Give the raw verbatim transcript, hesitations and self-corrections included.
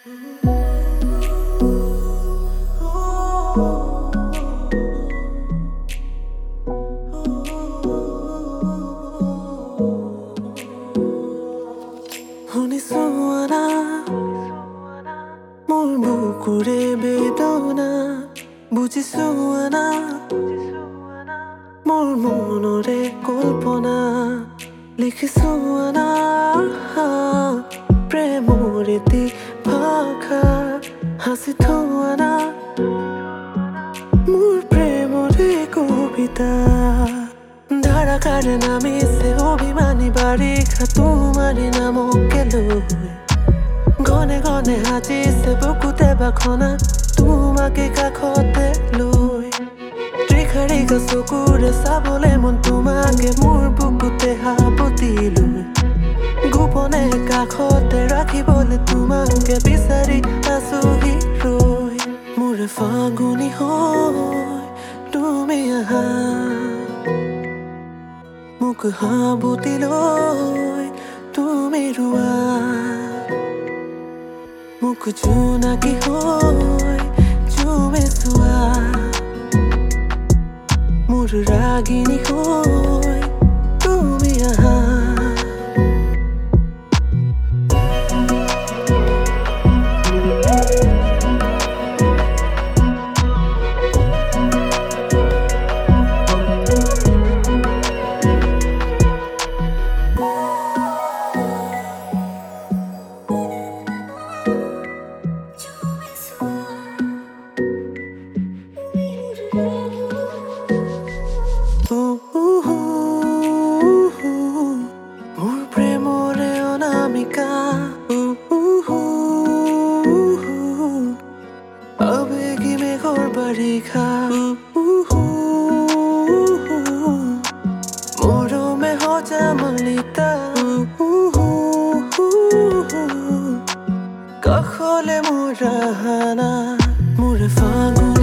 শুনিছোৱানা মোৰ বুকুৰে বেদনা বুজিছোৱানা মোৰ মনৰে কল্পনা লিখিছোৱানা প্ৰেমৰ এটি ভাষা হাসি থোৱানা মোৰ প্ৰেমৰে কবিতা ধাৰাকাৰে নামিছে অভিমানী বাৰিষা তোমাৰে নামকে লৈ গনে গনে সাজিছে বুকুতে বাখনা তোমাকে কাষতে লৈ ত্ৰিখাৰিকা চকুৰে চাবলে মন তোমাকে মোৰ বুকুতে সাৱটি লৈ গোপনে কাষতে ৰাখিবলে তোমাকে বিচাৰি আছোহি ৰৈ মোৰে ফাগুনী হয় তুমি আহা মোক সাৱটি লৈ তুমি ৰোৱা মোক জোনাকী হৈ জুমে চোৱা মোৰ ৰাগিনী হৈ তুমি আহা মোৰ প্ৰেমৰে অনামিকা আবেগী মেঘৰ বাৰিষা মৰমে সজা মালিতা কাষলে মোৰ আহানা মোৰ ফাগুন